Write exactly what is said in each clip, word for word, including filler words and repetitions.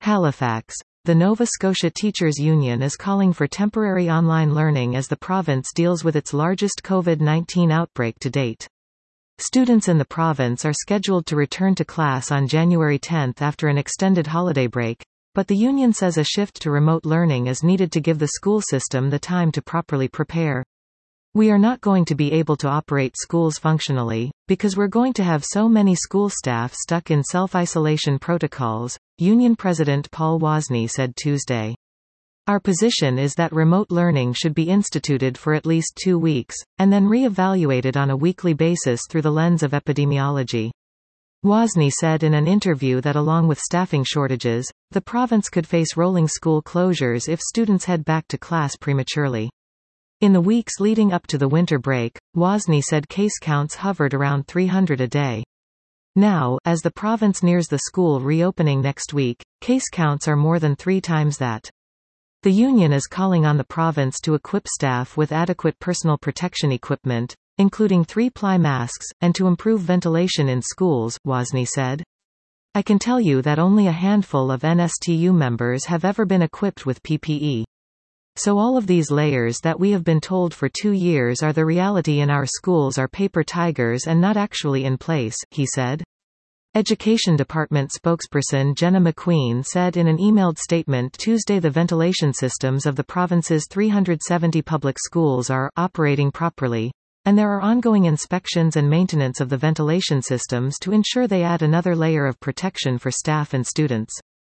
Halifax. The Nova Scotia Teachers' Union is calling for temporary online learning as the province deals with its largest COVID nineteen outbreak to date. Students in the province are scheduled to return to class on January tenth after an extended holiday break, but the union says a shift to remote learning is needed to give the school system the time to properly prepare. "We are not going to be able to operate schools functionally, because we're going to have so many school staff stuck in self-isolation protocols," Union President Paul Wozni said Tuesday. "Our position is that remote learning should be instituted for at least two weeks, and then re-evaluated on a weekly basis through the lens of epidemiology." Wozni said in an interview that along with staffing shortages, the province could face rolling school closures if students head back to class prematurely. In the weeks leading up to the winter break, Wozni said case counts hovered around three hundred a day. Now, as the province nears the school reopening next week, case counts are more than three times that. The union is calling on the province to equip staff with adequate personal protection equipment, including three-ply masks, and to improve ventilation in schools, Wozni said. "I can tell you that only a handful of N S T U members have ever been equipped with P P E. So all of these layers that we have been told for two years are the reality in our schools are paper tigers and not actually in place," he said. Education Department spokesperson Jenna McQueen said in an emailed statement Tuesday the ventilation systems of the province's three hundred seventy public schools are operating properly, and there are ongoing inspections and maintenance of the ventilation systems to ensure they add another layer of protection for staff and students.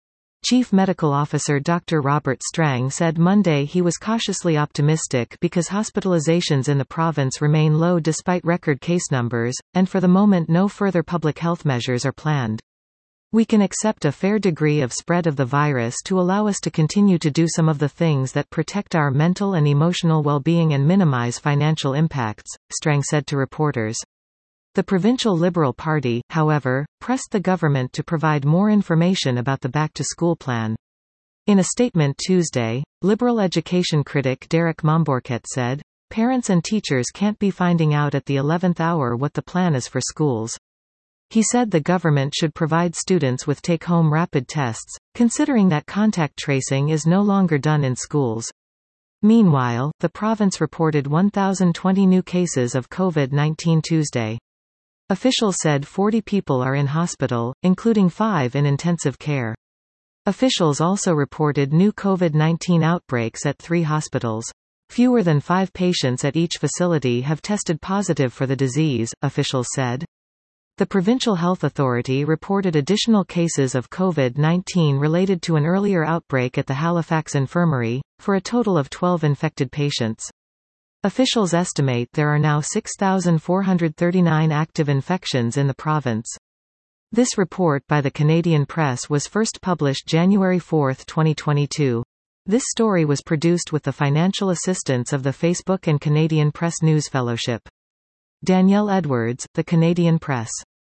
Chief Medical Officer Doctor Robert Strang said Monday he was cautiously optimistic because hospitalizations in the province remain low despite record case numbers, and for the moment no further public health measures are planned. "We can accept a fair degree of spread of the virus to allow us to continue to do some of the things that protect our mental and emotional well-being and minimize financial impacts," Strang said to reporters. The Provincial Liberal Party, however, pressed the government to provide more information about the back-to-school plan. In a statement Tuesday, Liberal education critic Derek Mombourquette said, "Parents and teachers can't be finding out at the eleventh hour what the plan is for schools." He said the government should provide students with take-home rapid tests, considering that contact tracing is no longer done in schools. Meanwhile, the province reported one thousand twenty new cases of COVID nineteen Tuesday. Officials said forty people are in hospital, including five in intensive care. Officials also reported new COVID nineteen outbreaks at three hospitals. Fewer than five patients at each facility have tested positive for the disease, officials said. The Provincial Health Authority reported additional cases of COVID nineteen related to an earlier outbreak at the Halifax Infirmary, for a total of twelve infected patients. Officials estimate there are now six thousand four hundred thirty-nine active infections in the province. This report by the Canadian Press was first published January fourth twenty twenty-two. This story was produced with the financial assistance of the Facebook and Canadian Press News Fellowship. Danielle Edwards, The Canadian Press.